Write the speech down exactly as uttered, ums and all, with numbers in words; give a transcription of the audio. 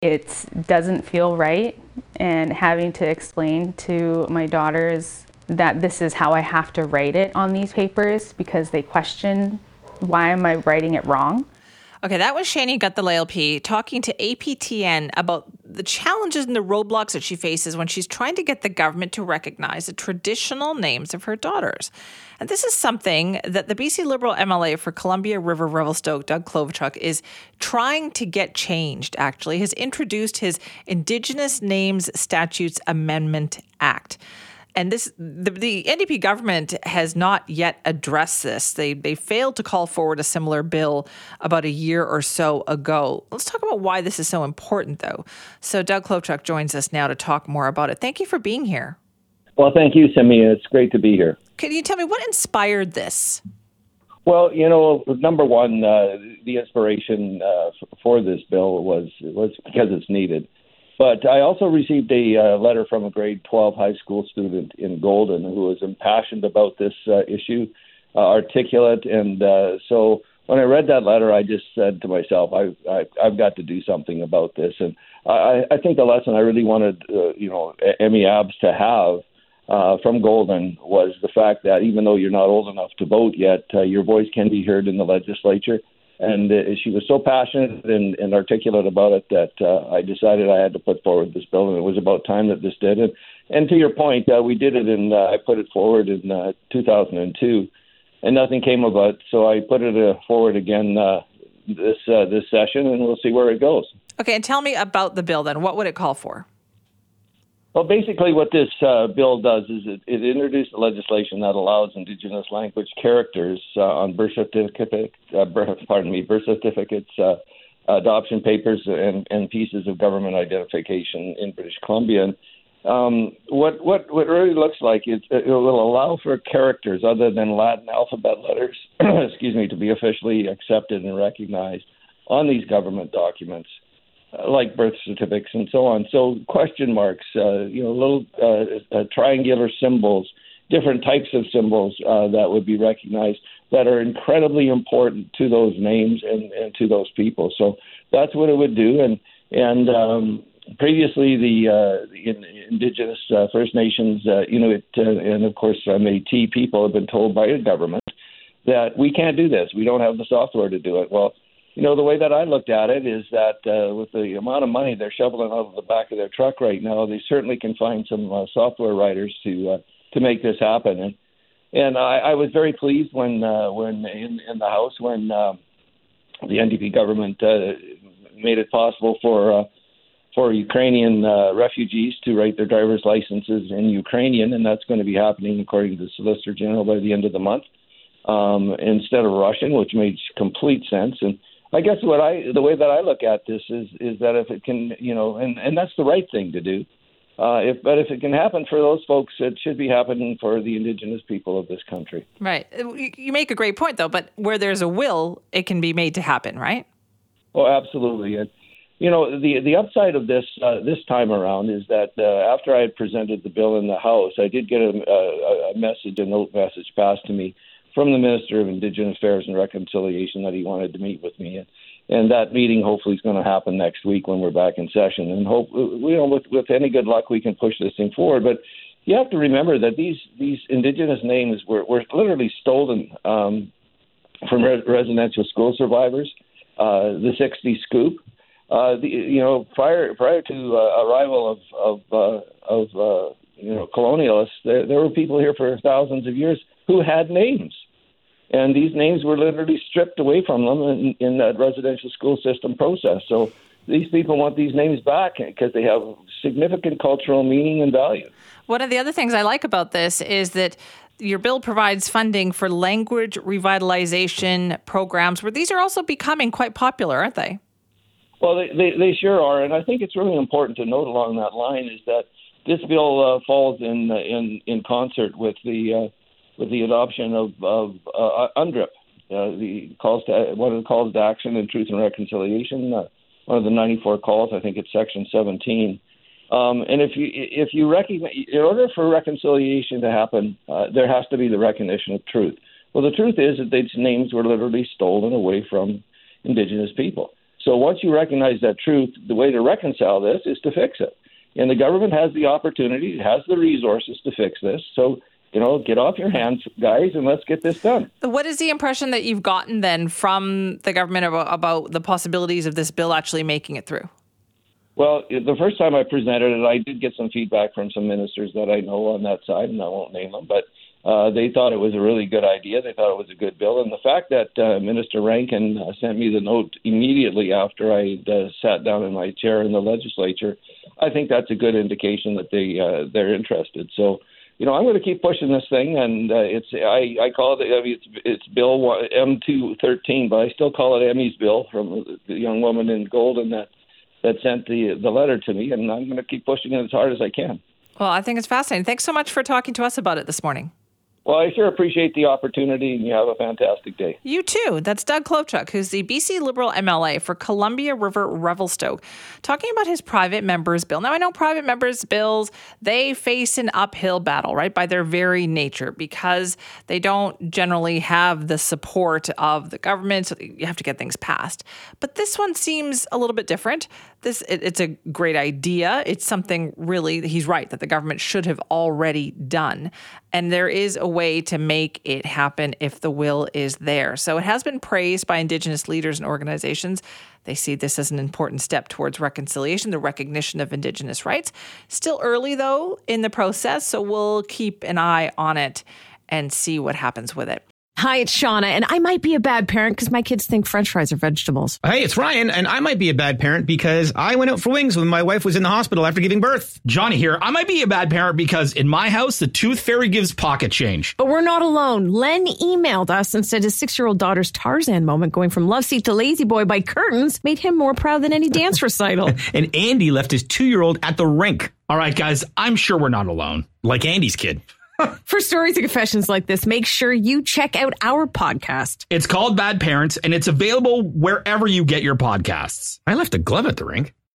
It doesn't feel right, and having to explain to my daughters that this is how I have to write it on these papers because they question why am I writing it wrong. Okay, that was Shani Guthalay L P talking to A P T N about the challenges and the roadblocks that she faces when she's trying to get the government to recognize the traditional names of her daughters. And this is something that the B C Liberal M L A for Columbia River Revelstoke, Doug Klobuchar, is trying to get changed, actually, has introduced his Indigenous Names Statutes Amendment Act. And this, the, the N D P government has not yet addressed this. They they failed to call forward a similar bill about a year or so ago. Let's talk about why this is so important, though. So Doug Klobuchar joins us now to talk more about it. Thank you for being here. Well, thank you, Simi. It's great to be here. Can you tell me what inspired this? Well, you know, number one, uh, the inspiration uh, for this bill was was because it's needed. But I also received a uh, letter from a grade twelve high school student in Golden who was impassioned about this uh, issue, uh, articulate. And uh, so when I read that letter, I just said to myself, I, I, I've got to do something about this. And I, I think the lesson I really wanted, uh, you know, Emmy Abs to have uh, from Golden was the fact that even though you're not old enough to vote yet, uh, your voice can be heard in the legislature. And uh, she was so passionate and, and articulate about it that uh, I decided I had to put forward this bill, and it was about time that this did it. And to your point, uh, we did it, and uh, I put it forward in uh, two thousand two, and nothing came of it. So I put it uh, forward again uh, this uh, this session, and we'll see where it goes. Okay, and tell me about the bill then. What would it call for? Well, basically what this uh, bill does is it, it introduced legislation that allows Indigenous language characters uh, on birth certificates, uh, birth, pardon me, birth certificates, uh, adoption papers, and, and pieces of government identification in British Columbia. And, um, what what what it really looks like is it will allow for characters other than Latin alphabet letters, excuse me, to be officially accepted and recognized on these government documents, Uh, like birth certificates and so on. So question marks, uh, you know, little uh, uh, triangular symbols, different types of symbols uh, that would be recognized that are incredibly important to those names and, and to those people. So that's what it would do. And and um, previously the, uh, the Indigenous uh, First Nations, uh, Inuit, uh, and of course uh, Métis people have been told by the government that we can't do this. We don't have the software to do it. Well, you know, the way that I looked at it is that uh, with the amount of money they're shoveling out of the back of their truck right now, they certainly can find some uh, software writers to uh, to make this happen. And and I, I was very pleased when uh, when in, in the House when uh, the N D P government uh, made it possible for uh, for Ukrainian uh, refugees to write their driver's licenses in Ukrainian, and that's going to be happening according to the Solicitor General by the end of the month um, instead of Russian, which made complete sense. And I guess what I, the way that I look at this is, is that if it can, you know, and, and that's the right thing to do. Uh, if, but if it can happen for those folks, it should be happening for the Indigenous people of this country. Right. You make a great point, though, but where there's a will, it can be made to happen, right? Oh, absolutely. And, you know, the the upside of this uh, this time around is that uh, after I had presented the bill in the House, I did get a, a, a message, a note message passed to me from the Minister of Indigenous Affairs and Reconciliation that he wanted to meet with me. And, and that meeting hopefully is going to happen next week when we're back in session. And hope, you know, with, with any good luck, we can push this thing forward. But you have to remember that these, these Indigenous names were, were literally stolen um, from re- residential school survivors, uh, the sixty Scoop. Uh, the, you know, prior prior to uh, arrival of of, uh, of uh, you know colonialists, there, there were people here for thousands of years who had names. And these names were literally stripped away from them in, in that residential school system process. So these people want these names back because they have significant cultural meaning and value. One of the other things I like about this is that your bill provides funding for language revitalization programs, where these are also becoming quite popular, aren't they? Well, they, they, they sure are. And I think it's really important to note along that line is that this bill uh, falls in, uh, in in concert with the uh, with the adoption of, of uh, UNDRIP, uh, the calls to one of the calls to action in Truth and Reconciliation, uh, one of the ninety-four calls. I think it's section seventeen. Um, and if you if you recognize, in order for reconciliation to happen, uh, there has to be the recognition of truth. Well, the truth is that these names were literally stolen away from Indigenous people. So once you recognize that truth, the way to reconcile this is to fix it. And the government has the opportunity, it has the resources to fix this. So, you know, get off your hands, guys, and let's get this done. What is the impression that you've gotten then from the government about, about the possibilities of this bill actually making it through? Well, the first time I presented it, I did get some feedback from some ministers that I know on that side, and I won't name them, but uh, they thought it was a really good idea. They thought it was a good bill. And the fact that uh, Minister Rankin uh, sent me the note immediately after I uh, sat down in my chair in the legislature, I think that's a good indication that they, uh, they're interested. So, you know, I'm going to keep pushing this thing, and uh, it's I, I call it I mean, it's it's Bill M two thirteen, but I still call it Emmy's bill from the young woman in Golden that that sent the the letter to me, and I'm going to keep pushing it as hard as I can. Well, I think it's fascinating. Thanks so much for talking to us about it this morning. Well, I sure appreciate the opportunity, and you have a fantastic day. You too. That's Doug Klopchuk, who's the B C Liberal M L A for Columbia River Revelstoke, talking about his private members bill. Now, I know private members bills, they face an uphill battle, right, by their very nature, because they don't generally have the support of the government, so you have to get things passed. But this one seems a little bit different. This it, it's a great idea. It's something really, he's right, that the government should have already done. And there is a way to make it happen if the will is there. So it has been praised by Indigenous leaders and organizations. They see this as an important step towards reconciliation, the recognition of Indigenous rights. Still early, though, in the process, so we'll keep an eye on it and see what happens with it. Hi, it's Shauna, and I might be a bad parent because my kids think French fries are vegetables. Hey, it's Ryan, and I might be a bad parent because I went out for wings when my wife was in the hospital after giving birth. Johnny here. I might be a bad parent because in my house, the tooth fairy gives pocket change. But we're not alone. Len emailed us and said his six-year-old daughter's Tarzan moment going from love seat to lazy boy by curtains made him more proud than any dance recital. And Andy left his two-year-old at the rink. All right, guys, I'm sure we're not alone. Like Andy's kid. For stories and confessions like this, make sure you check out our podcast. It's called Bad Parents, and it's available wherever you get your podcasts. I left a glove at the rink.